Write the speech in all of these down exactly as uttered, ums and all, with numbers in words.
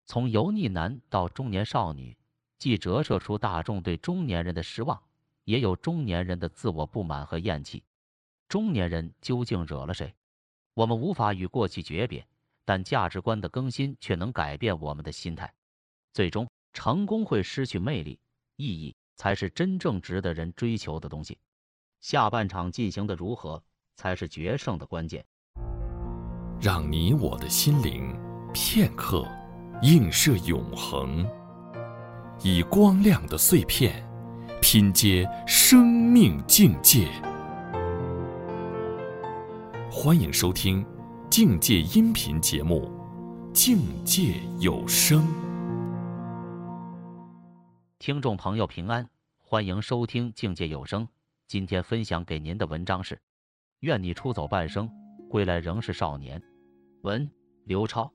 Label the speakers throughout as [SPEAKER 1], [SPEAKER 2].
[SPEAKER 1] 从油腻男到中年少女，既折射出大众对中年人的失望，也有中年人的自我不满和厌弃。中年人究竟惹了谁？我们无法与过去诀别，但价值观的更新却能改变我们的心态。最终，成功会失去魅力，意义才是真正值得人追求的东西。下半场进行的如何，才是决胜的关键。
[SPEAKER 2] 让你我的心灵片刻映射永恒，以光亮的碎片拼接生命境界。欢迎收听境界音频节目《境界有声》。
[SPEAKER 1] 听众朋友平安，欢迎收听境界有声。今天分享给您的文章是：愿你出走半生，归来仍是少年。文刘超。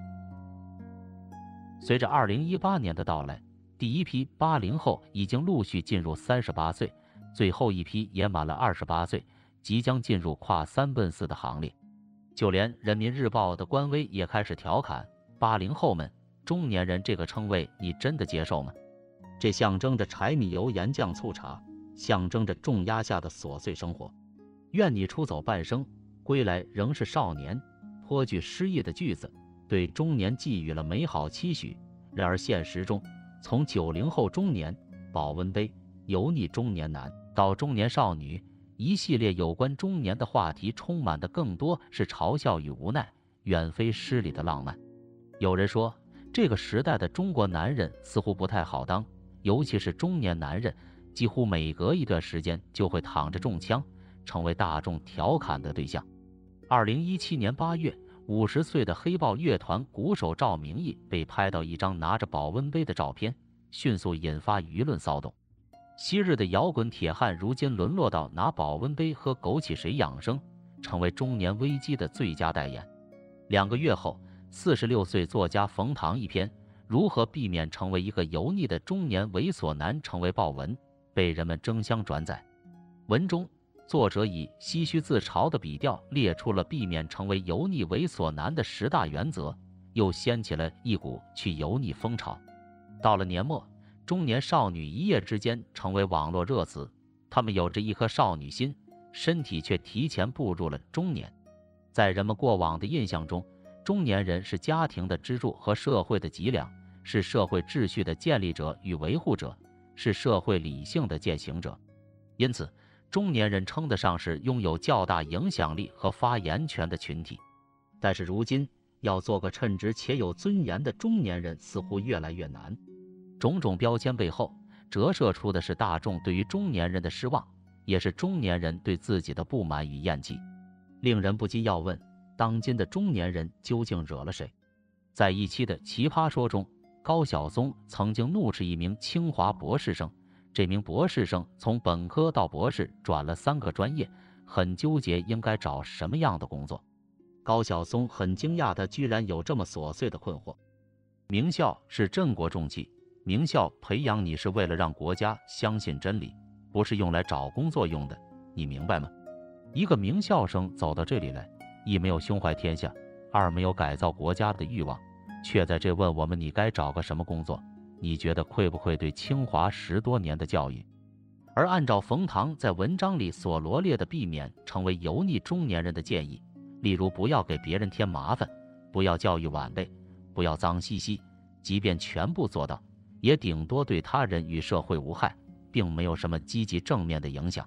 [SPEAKER 1] 随着二零一八年的到来，第一批八零后已经陆续进入三十八岁，最后一批也满了二十八岁，即将进入跨三奔四的行列。就连人民日报的官微也开始调侃八零后们，中年人这个称谓你真的接受吗？这象征着柴米油盐酱醋茶，象征着重压下的琐碎生活。愿你出走半生，归来仍是少年，颇具诗意的句子对中年寄予了美好期许。然而现实中，从九零后中年、保温杯、油腻中年男到中年少女，一系列有关中年的话题充满的更多是嘲笑与无奈，远非诗里的浪漫。有人说，这个时代的中国男人似乎不太好当，尤其是中年男人，几乎每隔一段时间就会躺着中枪，成为大众调侃的对象。二零一七年八月，五十岁的黑豹乐团鼓手赵明义被拍到一张拿着保温杯的照片，迅速引发舆论骚动。昔日的摇滚铁汉，如今沦落到拿保温杯喝枸杞水养生，成为中年危机的最佳代言。两个月后，四十六岁作家冯唐一篇《如何避免成为一个油腻的中年猥琐男》成为爆文，被人们争相转载。文中，作者以唏嘘自嘲的笔调列出了避免成为油腻猥琐男的十大原则，又掀起了一股去油腻风潮。到了年末，中年少女一夜之间成为网络热词，她们有着一颗少女心，身体却提前步入了中年。在人们过往的印象中，中年人是家庭的支柱和社会的脊梁，是社会秩序的建立者与维护者，是社会理性的践行者。因此，中年人称得上是拥有较大影响力和发言权的群体。但是如今，要做个称职且有尊严的中年人似乎越来越难。种种标签背后，折射出的是大众对于中年人的失望，也是中年人对自己的不满与厌弃。令人不禁要问，当今的中年人究竟惹了谁？在一期的奇葩说中，高晓松曾经怒斥一名清华博士生，这名博士生从本科到博士转了三个专业，很纠结应该找什么样的工作。高晓松很惊讶，他居然有这么琐碎的困惑。名校是镇国重器，名校培养你是为了让国家相信真理，不是用来找工作用的，你明白吗？一个名校生走到这里来，一没有胸怀天下，二没有改造国家的欲望，却在这问我们你该找个什么工作，你觉得愧不愧对清华十多年的教育？而按照冯唐在文章里所罗列的避免成为油腻中年人的建议，例如不要给别人添麻烦，不要教育晚辈，不要脏兮兮，即便全部做到，也顶多对他人与社会无害，并没有什么积极正面的影响。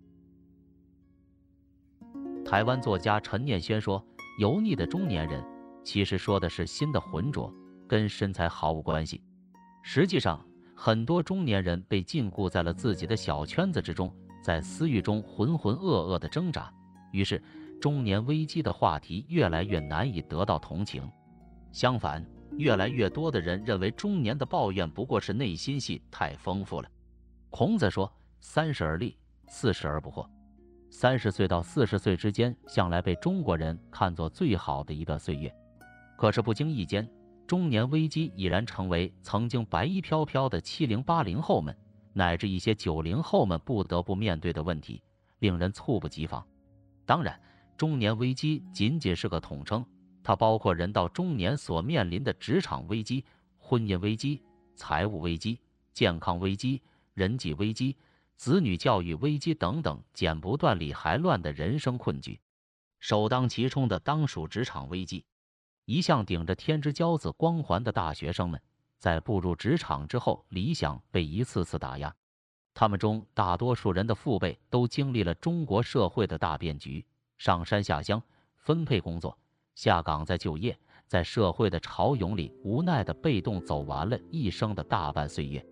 [SPEAKER 1] 台湾作家陈念轩说，油腻的中年人其实说的是心的浑浊，跟身材毫无关系。实际上，很多中年人被禁锢在了自己的小圈子之中，在私欲中浑浑噩噩地挣扎，于是中年危机的话题越来越难以得到同情。相反，越来越多的人认为中年的抱怨不过是内心戏太丰富了。孔子说，三十而立，四十而不惑。三十岁到四十岁之间，向来被中国人看作最好的一段岁月。可是不经意间，中年危机已然成为曾经白衣飘飘的七零八零后们，乃至一些九零后们不得不面对的问题，令人猝不及防。当然，中年危机仅仅是个统称， 它包括人到中年所面临的职场危机、婚姻危机、财务危机、健康危机、人际危机、子女教育危机等等剪不断理还乱的人生困局。首当其冲的当属职场危机。一向顶着天之骄子光环的大学生们，在步入职场之后，理想被一次次打压。他们中大多数人的父辈都经历了中国社会的大变局，上山下乡，分配工作，下岗再就业，在社会的潮涌里无奈的被动走完了一生的大半岁月。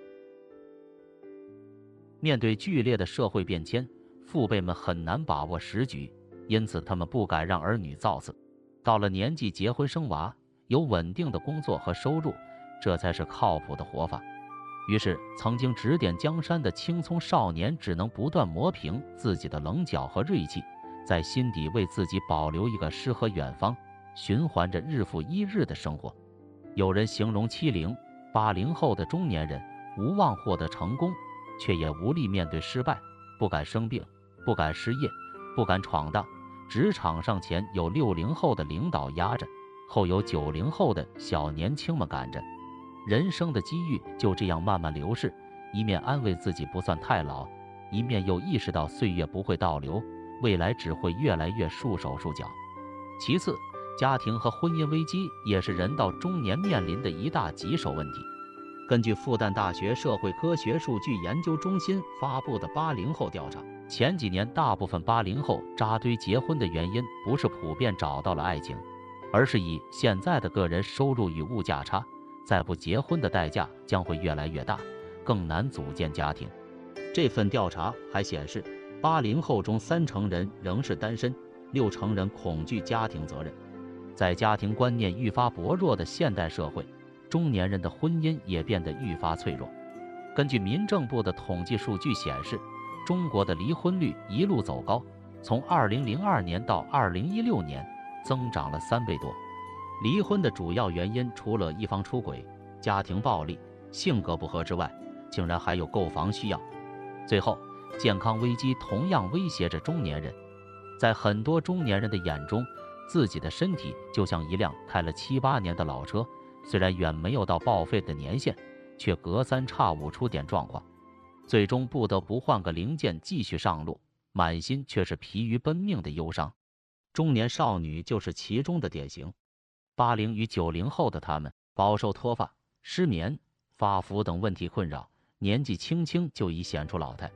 [SPEAKER 1] 面对剧烈的社会变迁，父辈们很难把握时局，因此他们不敢让儿女造次。到了年纪结婚生娃，有稳定的工作和收入，这才是靠谱的活法。于是曾经指点江山的青葱少年只能不断磨平自己的棱角和锐气，在心底为自己保留一个诗和远方，循环着日复一日的生活。有人形容七零、八零后的中年人无望获得成功，却也无力面对失败，不敢生病，不敢失业，不敢闯荡。职场上前有六零后的领导压着，后有九零后的小年轻们赶着。人生的机遇就这样慢慢流逝，一面安慰自己不算太老，一面又意识到岁月不会倒流，未来只会越来越束手束脚。其次，家庭和婚姻危机也是人到中年面临的一大棘手问题。根据复旦大学社会科学数据研究中心发布的八零后调查，前几年大部分八零后扎堆结婚的原因不是普遍找到了爱情，而是以现在的个人收入与物价差，再不结婚的代价将会越来越大，更难组建家庭。这份调查还显示，八零后中三成人仍是单身，六成人恐惧家庭责任。在家庭观念愈发薄弱的现代社会，中年人的婚姻也变得愈发脆弱。根据民政部的统计数据显示，中国的离婚率一路走高，从二零零二年到二零一六年增长了三倍多。离婚的主要原因除了一方出轨、家庭暴力、性格不合之外，竟然还有购房需要。最后，健康危机同样威胁着中年人。在很多中年人的眼中，自己的身体就像一辆开了七八年的老车，虽然远没有到报废的年限，却隔三差五出点状况，最终不得不换个零件继续上路，满心却是疲于奔命的忧伤。中年少女就是其中的典型。八零与九零后的他们饱受脱发、失眠、发福等问题困扰，年纪轻轻就已显出老态。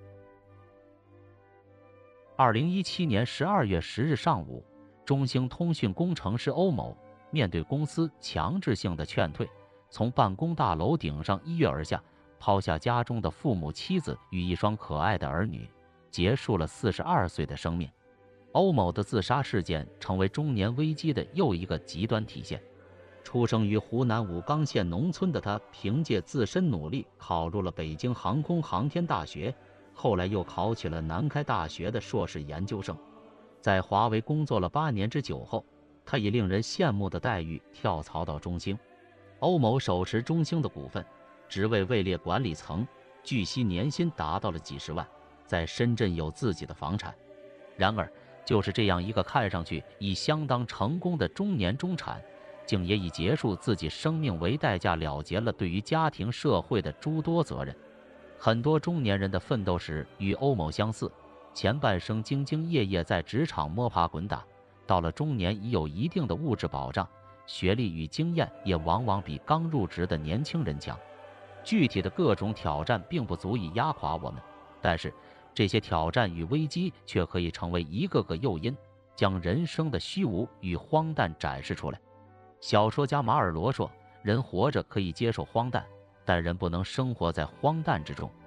[SPEAKER 1] 二零一七年十二月十日上午，中兴通讯工程师欧某面对公司强制性的劝退，从办公大楼顶上一跃而下，抛下家中的父母、妻子与一双可爱的儿女，结束了四十二岁的生命。欧某的自杀事件成为中年危机的又一个极端体现。出生于湖南武冈县农村的他，凭借自身努力考入了北京航空航天大学，后来又考取了南开大学的硕士研究生。在华为工作了八年之久后，他以令人羡慕的待遇跳槽到中兴。欧某手持中兴的股份，职位位列管理层，据悉年薪达到了几十万，在深圳有自己的房产。然而，就是这样一个看上去已相当成功的中年中产，竟也以结束自己生命为代价了结了对于家庭社会的诸多责任。很多中年人的奋斗史与欧某相似，前半生兢兢业业在职场摸爬滚打，到了中年已有一定的物质保障，学历与经验也往往比刚入职的年轻人强。具体的各种挑战并不足以压垮我们，但是这些挑战与危机却可以成为一个个诱因，将人生的虚无与荒诞展示出来。小说家马尔罗说，人活着可以接受荒诞，但人不能生活在荒诞之中。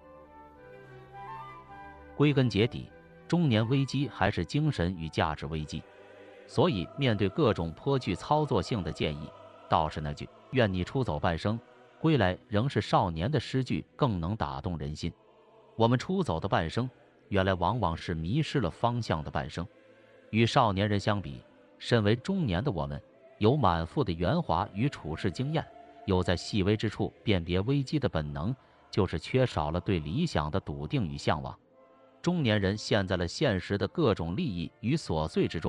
[SPEAKER 1] 归根结底，中年危机还是精神与价值危机。所以面对各种颇具操作性的建议，倒是那句愿你出走半生，归来仍是少年的诗句更能打动人心。我们出走的半生，原来往往是迷失了方向的半生。与少年人相比，身为中年的我们，有满腹的圆滑与处事经验，有在细微之处辨别危机的本能，就是缺少了对理想的笃定与向往。中年人陷在了现实的各种利益与琐碎之中，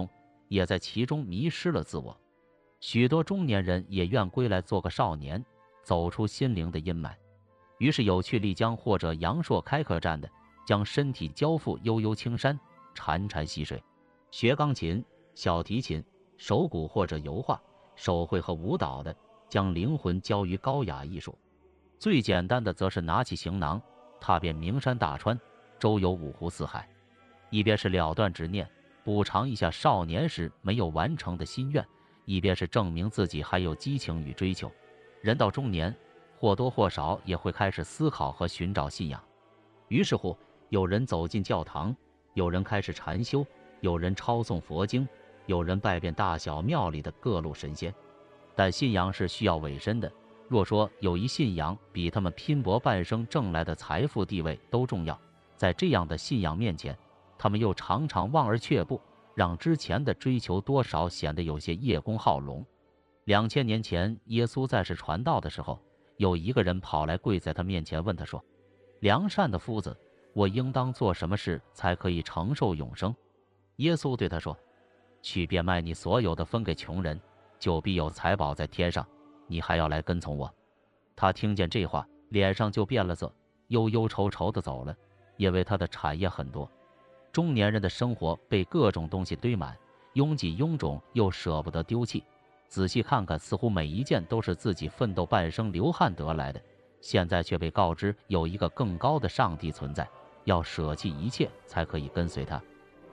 [SPEAKER 1] 也在其中迷失了自我。许多中年人也愿归来做个少年，走出心灵的阴霾。于是有去丽江或者阳朔开客栈的，将身体交付悠悠青山，潺潺溪水，学钢琴、小提琴、手鼓或者油画、手绘和舞蹈的，将灵魂交于高雅艺术。最简单的则是拿起行囊，踏遍名山大川，周游五湖四海。一边是了断执念，补偿一下少年时没有完成的心愿，一边是证明自己还有激情与追求。人到中年，或多或少也会开始思考和寻找信仰。于是乎，有人走进教堂，有人开始禅修，有人抄诵佛经，有人拜遍大小庙里的各路神仙。但信仰是需要委身的，若说有一信仰比他们拼搏半生挣来的财富地位都重要，在这样的信仰面前，他们又常常望而却步，让之前的追求多少显得有些叶公好龙。两千年前，耶稣在世传道的时候，有一个人跑来跪在他面前，问他说：“良善的夫子，我应当做什么事才可以承受永生？”耶稣对他说：“去变卖你所有的，分给穷人，就必有财宝在天上。你还要来跟从我。”他听见这话，脸上就变了色，忧忧愁愁地走了，因为他的产业很多。中年人的生活被各种东西堆满，拥挤臃肿，又舍不得丢弃。仔细看看，似乎每一件都是自己奋斗半生流汗得来的，现在却被告知有一个更高的上帝存在，要舍弃一切才可以跟随他。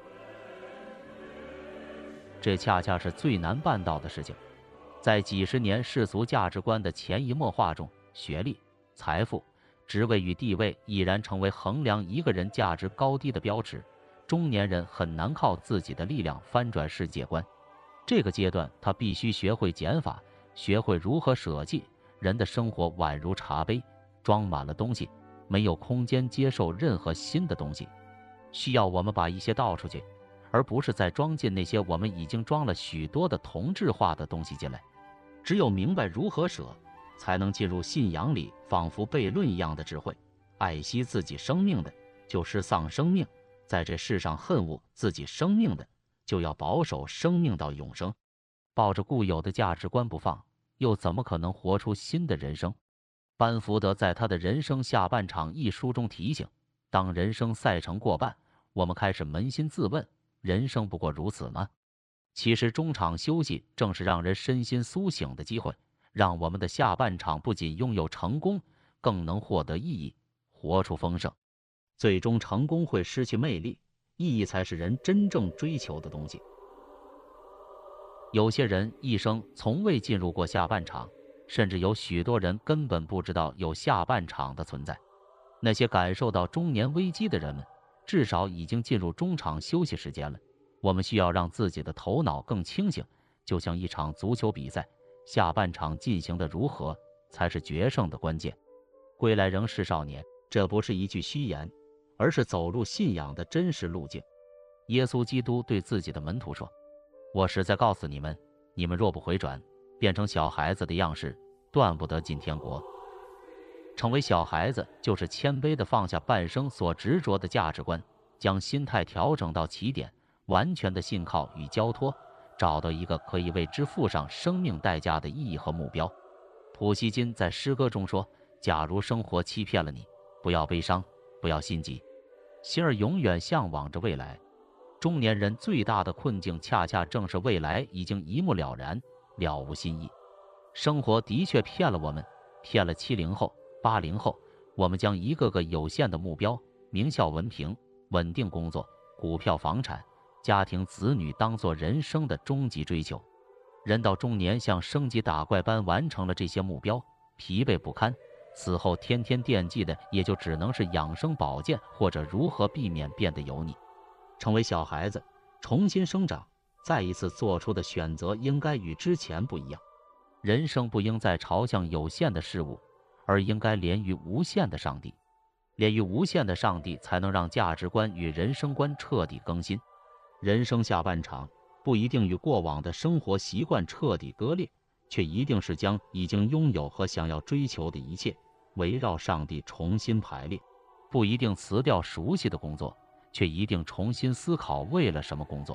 [SPEAKER 1] 这恰恰是最难办到的事情。在几十年世俗价值观的潜移默化中，学历、财富、职位与地位已然成为衡量一个人价值高低的标尺。中年人很难靠自己的力量翻转世界观。这个阶段，他必须学会减法，学会如何舍弃。人的生活宛如茶杯，装满了东西，没有空间接受任何新的东西，需要我们把一些倒出去，而不是再装进那些我们已经装了许多的同质化的东西进来。只有明白如何舍，才能进入信仰里仿佛悖论一样的智慧。爱惜自己生命的，就是丧生命；在这世上恨恶自己生命的，就要保守生命到永生。抱着固有的价值观不放，又怎么可能活出新的人生？班福德在他的《人生下半场》一书中提醒，当人生赛程过半，我们开始扪心自问，人生不过如此吗？其实中场休息正是让人身心苏醒的机会，让我们的下半场不仅拥有成功，更能获得意义，活出丰盛。最终成功会失去魅力，意义才是人真正追求的东西。有些人一生从未进入过下半场，甚至有许多人根本不知道有下半场的存在。那些感受到中年危机的人们，至少已经进入中场休息时间了。我们需要让自己的头脑更清醒，就像一场足球比赛，下半场进行的如何，才是决胜的关键。归来仍是少年，这不是一句虚言，而是走入信仰的真实路径。耶稣基督对自己的门徒说：“我实在告诉你们，你们若不回转，变成小孩子的样式，断不得进天国。”成为小孩子，就是谦卑地放下半生所执着的价值观，将心态调整到起点，完全的信靠与交托，找到一个可以为之付上生命代价的意义和目标。普希金在诗歌中说：“假如生活欺骗了你，不要悲伤，不要心急，心儿永远向往着未来。”中年人最大的困境，恰恰正是未来已经一目了然，了无新意。生活的确骗了我们，骗了七零后、八零后。我们将一个个有限的目标，名校文凭、稳定工作、股票房产、家庭子女当作人生的终极追求。人到中年，像升级打怪般完成了这些目标，疲惫不堪。此后天天惦记的也就只能是养生保健，或者如何避免变得油腻。成为小孩子，重新生长，再一次做出的选择应该与之前不一样。人生不应再朝向有限的事物，而应该连于无限的上帝。连于无限的上帝，才能让价值观与人生观彻底更新。人生下半场不一定与过往的生活习惯彻底割裂，却一定是将已经拥有和想要追求的一切围绕上帝重新排列。不一定辞掉熟悉的工作，却一定重新思考为了什么工作。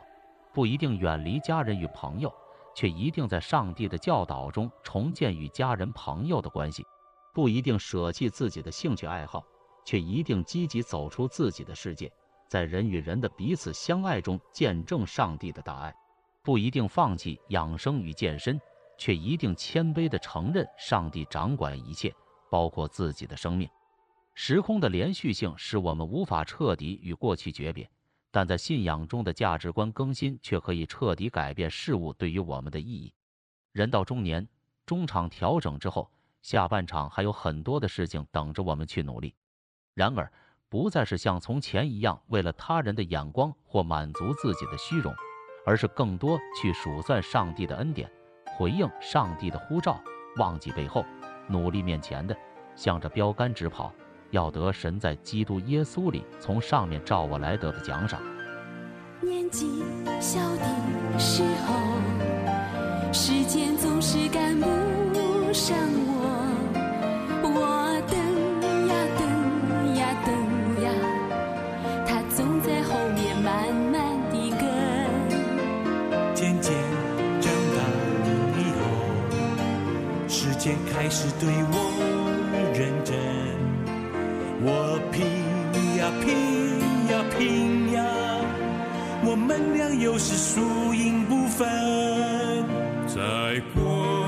[SPEAKER 1] 不一定远离家人与朋友，却一定在上帝的教导中重建与家人朋友的关系；不一定舍弃自己的兴趣爱好，却一定积极走出自己的世界，在人与人的彼此相爱中见证上帝的大爱；不一定放弃养生与健身，却一定谦卑地承认上帝掌管一切，包括自己的生命。时空的连续性使我们无法彻底与过去诀别，但在信仰中的价值观更新却可以彻底改变事物对于我们的意义。人到中年，中场调整之后，下半场还有很多的事情等着我们去努力。然而，不再是像从前一样为了他人的眼光或满足自己的虚荣，而是更多去数算上帝的恩典，回应上帝的呼召，忘记背后，努力面前的，向着标杆直跑，要得神在基督耶稣里从上面照我来得的奖赏。
[SPEAKER 3] 年纪小的时候，时间总是赶不上我，我等呀等呀等呀，他总在后面慢慢地跟。
[SPEAKER 4] 渐渐长大以后，时间开始对我认真，我拼呀拼呀拼呀，我们俩有时输赢不分，在过